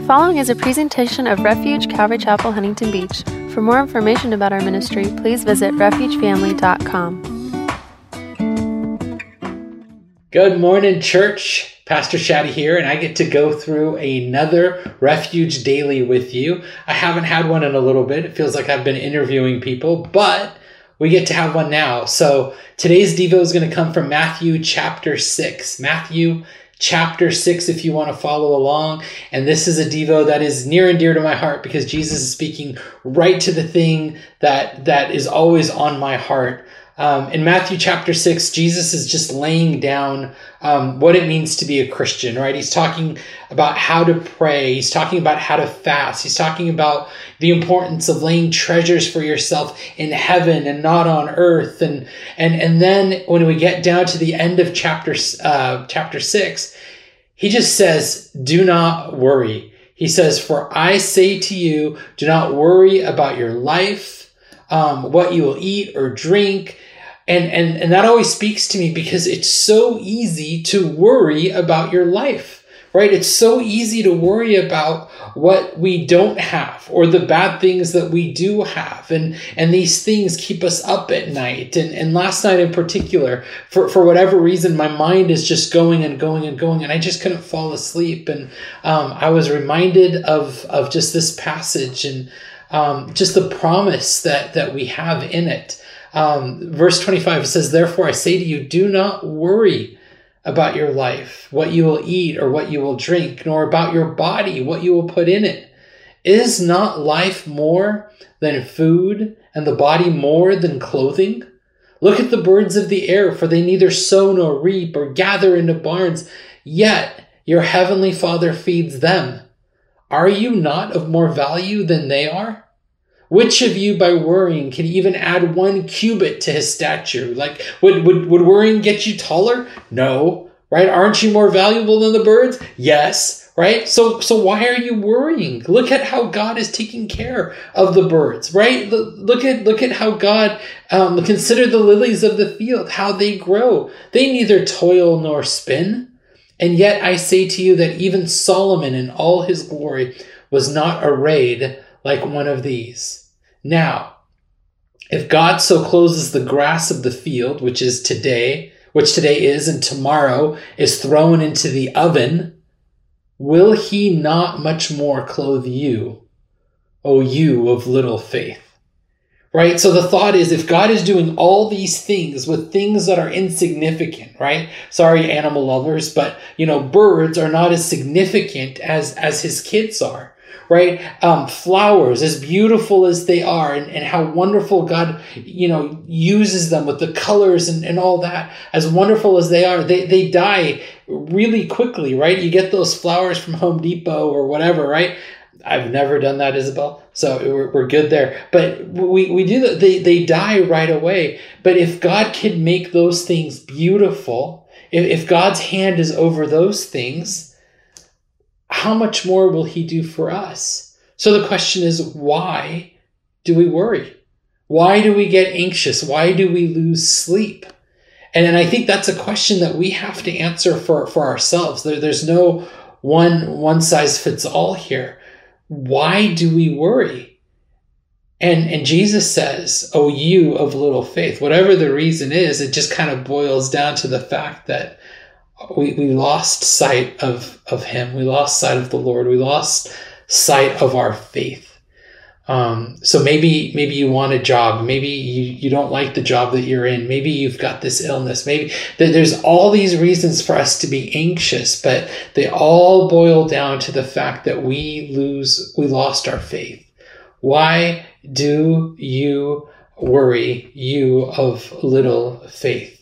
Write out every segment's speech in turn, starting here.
following is a presentation of Refuge Calvary Chapel, Huntington Beach. For more information about our ministry, please visit refugefamily.com. Good morning, church. Pastor Shaddy here, and I get to go through another Refuge Daily with you. I haven't had one in a little bit. It feels like I've been interviewing people, but we get to have one now. So today's Devo is going to come from Matthew chapter 6. Matthew chapter 6, if you want to follow along. And this is a Devo that is near and dear to my heart because Jesus is speaking right to the thing that is always on my heart. In Matthew chapter 6, Jesus is just laying down what it means to be a Christian, right? He's talking about how to pray. He's talking about how to fast. He's talking about the importance of laying treasures for yourself in heaven and not on earth. And then when we get down to the end of chapter 6, he just says, do not worry. He says, for I say to you, do not worry about your life, what you will eat or drink. And that always speaks to me because it's so easy to worry about your life, right? It's so easy to worry about what we don't have or the bad things that we do have. And these things keep us up at night. And last night in particular, for whatever reason, my mind is just going and going and going, and I just couldn't fall asleep. And I was reminded of just this passage and just the promise that we have in it. Verse 25 says, therefore I say to you, do not worry about your life, what you will eat or what you will drink, nor about your body, what you will put in it. Is not life more than food and the body more than clothing? Look at the birds of the air, for they neither sow nor reap or gather into barns, yet your heavenly Father feeds them. Are you not of more value than they are? Which of you by worrying can even add 1 cubit to his stature? Like, would worrying get you taller? No, right? Aren't you more valuable than the birds? Yes, right? So why are you worrying? Look at how God is taking care of the birds, right? Look at how God, consider the lilies of the field, how they grow. They neither toil nor spin. And yet I say to you that even Solomon in all his glory was not arrayed like one of these. Now, if God so clothes the grass of the field, which today is and tomorrow is thrown into the oven, will he not much more clothe you, O you of little faith? Right? So the thought is, if God is doing all these things with things that are insignificant, right? Sorry, animal lovers, but birds are not as significant as his kids are. Right? Flowers, as beautiful as they are, and how wonderful God, uses them with the colors and all that, as wonderful as they are, they die really quickly, right? You get those flowers from Home Depot or whatever, right? I've never done that, Isabel, so we're good there. But we do that. They die right away. But if God can make those things beautiful, if God's hand is over those things, how much more will he do for us? So the question is, why do we worry? Why do we get anxious? Why do we lose sleep? And I think that's a question that we have to answer for ourselves. There's no one size fits all here. Why do we worry? And Jesus says, oh, you of little faith. Whatever the reason is, it just kind of boils down to the fact that we lost sight of him. We lost sight of the Lord. We lost sight of our faith. So maybe you want a job. Maybe you don't like the job that you're in. Maybe you've got this illness. Maybe there's all these reasons for us to be anxious, but they all boil down to the fact that we lost our faith. Why do you worry, you of little faith?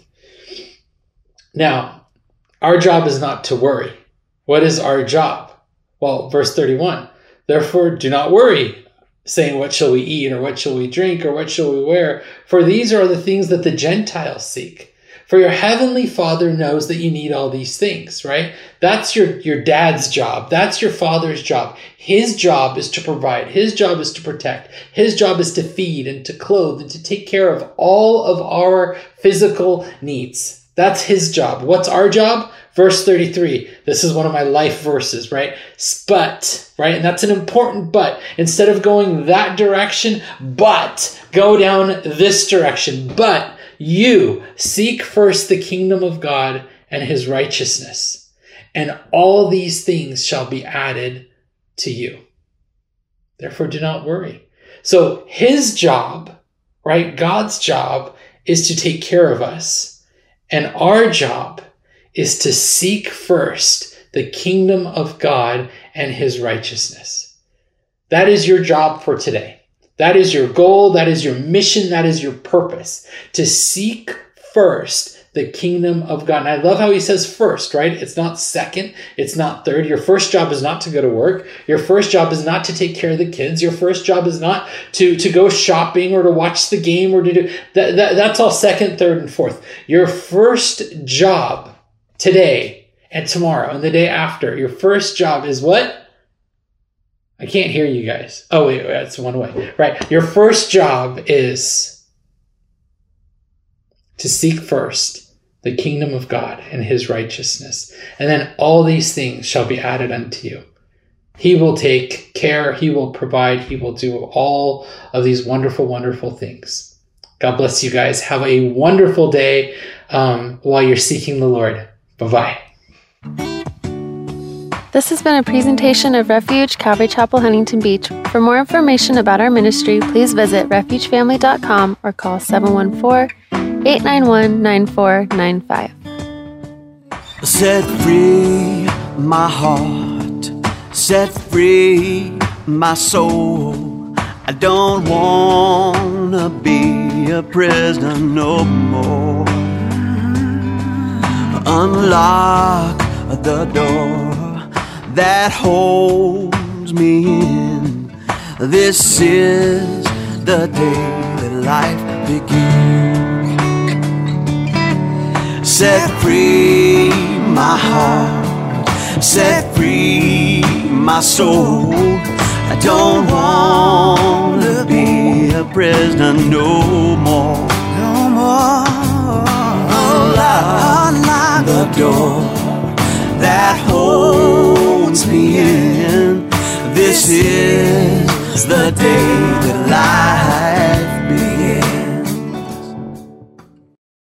Now, our job is not to worry. What is our job? Well, verse 31, therefore do not worry, saying, what shall we eat, or what shall we drink, or what shall we wear? For these are the things that the Gentiles seek. For your heavenly Father knows that you need all these things, right? That's your dad's job. That's your father's job. His job is to provide. His job is to protect. His job is to feed and to clothe and to take care of all of our physical needs. That's his job. What's our job? Verse 33, this is one of my life verses, right? But, right? And that's an important but. Instead of going that direction, but go down this direction. But you seek first the kingdom of God and his righteousness, and all these things shall be added to you. Therefore, do not worry. So his job, right? God's job is to take care of us. And our job is to seek first the kingdom of God and his righteousness. That is your job for today. That is your goal. That is your mission. That is your purpose. To seek first the kingdom of God. And I love how he says first, right? It's not second. It's not third. Your first job is not to go to work. Your first job is not to take care of the kids. Your first job is not to go shopping or to watch the game or to do that's all second, third, and fourth. Your first job today and tomorrow and the day after, your first job is what? I can't hear you guys. Oh, wait, that's one way. Right. Your first job is to seek first the kingdom of God and his righteousness. And then all these things shall be added unto you. He will take care. He will provide. He will do all of these wonderful, wonderful things. God bless you guys. Have a wonderful day while you're seeking the Lord. Bye-bye. This has been a presentation of Refuge Calvary Chapel, Huntington Beach. For more information about our ministry, please visit refugefamily.com or call 714-891-9495. Set free my heart, set free my soul. I don't want to be a prisoner no more. Unlock the door that holds me in. This is the day that life begins. Set free my heart, set free my soul. I don't want to be a prisoner no more. No more. Unlock the door that holds me in. This is the day